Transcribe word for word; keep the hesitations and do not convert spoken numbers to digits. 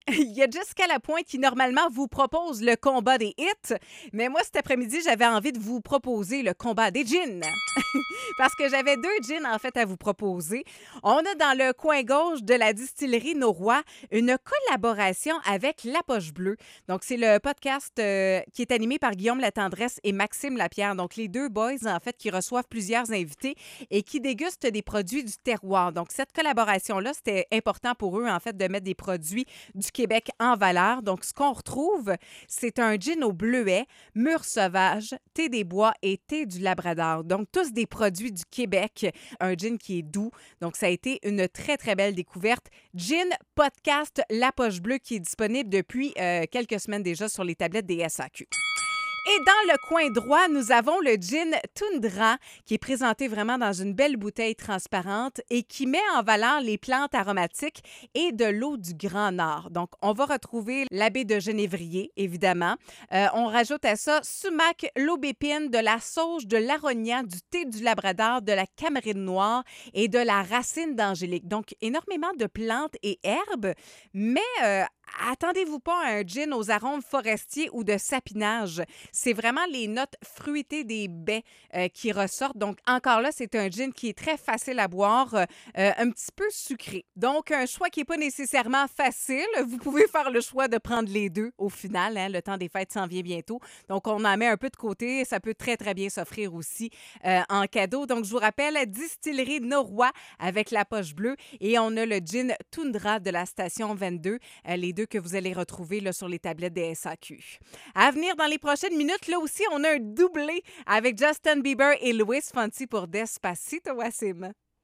Il y a Jessica Lapointe qui, normalement, vous propose le combat des hits, mais moi, cet après-midi, j'avais envie de vous proposer le combat des gins. Parce que j'avais deux gins, en fait, à vous proposer. On a dans le coin gauche de la distillerie Noroy une collaboration avec La Poche Bleue. Donc, c'est le podcast euh, qui est animé par Guillaume Latendresse et Maxime Lapierre. Donc, les deux boys, en fait, qui reçoivent plusieurs invités et qui dégustent des produits du terroir. Donc, cette collaboration-là, c'était important pour eux, en fait, de mettre des produits du Québec en valeur. Donc, ce qu'on retrouve, c'est un gin au bleuet, mûre sauvage, thé des bois et thé du Labrador. Donc, tous des produits du Québec. Un gin qui est doux. Donc, ça a été une très, très belle découverte. Gin Podcast La Poche Bleue qui est disponible depuis euh, quelques semaines déjà sur les tablettes des S A Q. Et dans le coin droit, nous avons le gin Tundra qui est présenté vraiment dans une belle bouteille transparente et qui met en valeur les plantes aromatiques et de l'eau du Grand Nord. Donc, on va retrouver la baie de Genévrier, évidemment. Euh, on rajoute à ça sumac, l'aubépine, de la sauge, de l'aronia, du thé du Labrador, de la camerine noire et de la racine d'angélique. Donc, énormément de plantes et herbes, mais euh, attendez-vous pas à un gin aux arômes forestiers ou de sapinage. C'est vraiment les notes fruitées des baies euh, qui ressortent. Donc, encore là, c'est un gin qui est très facile à boire, euh, un petit peu sucré. Donc, un choix qui n'est pas nécessairement facile. Vous pouvez faire le choix de prendre les deux au final. Hein, le temps des fêtes s'en vient bientôt. Donc, on en met un peu de côté. Ça peut très, très bien s'offrir aussi euh, en cadeau. Donc, je vous rappelle, la distillerie Noroy avec La Poche Bleue et on a le gin Tundra de la station vingt-deux. Euh, les deux que vous allez retrouver là, sur les tablettes des S A Q. À venir dans les prochaines minutes, là aussi, on a un doublé avec Justin Bieber et Louis Fonsi pour Despacito, Wassim.